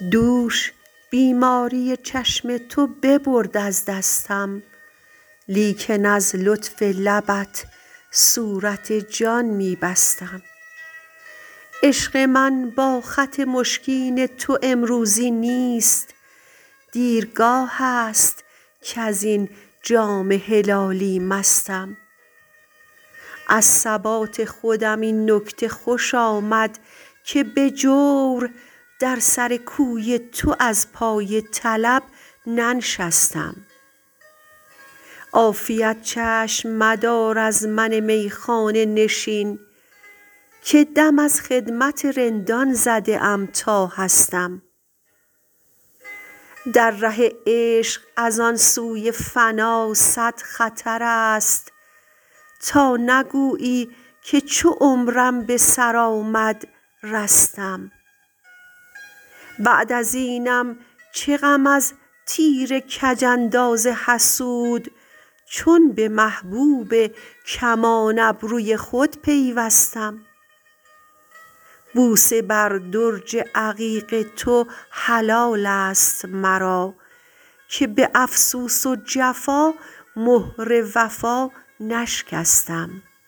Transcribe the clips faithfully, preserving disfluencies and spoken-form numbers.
دوش بیماری چشم تو ببرد از دستم، لیکن از لطف لبت صورت جان می بستم. عشق من با خط مشکین تو امروزی نیست، دیرگاه است کزین جام هلالی مستم. از ثبات خودم این نکته خوش آمد که به جور در سر کوی تو از پای طلب ننشستم. عافیت چشم مدار از من میخانه نشین، که دم از خدمت رندان زده ام تا هستم. در ره عشق از آن سوی فنا صد خطر است، تا نگویی که چو عمرم به سر آمد رستم. بعد از اینم چه غم از تیر کج انداز حسود، چون به محبوب کمان ابروی خود پیوستم. بوسه بر درج عقیق تو حلال است مرا، که به افسوس و جفا مهر وفا نشکستم.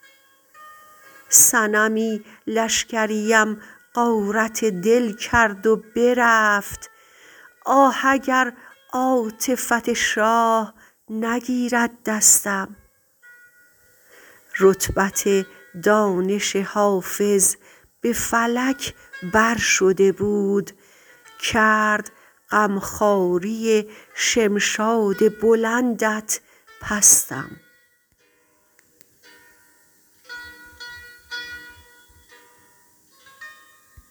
صنمی لشکریم غارت دل کرد و برفت، آه اگر عاطفت شاه نگیرد دستم. رتبت دانش حافظ به فلک بر شده بود، کرد غمخواری شمشاد بلندت پستم.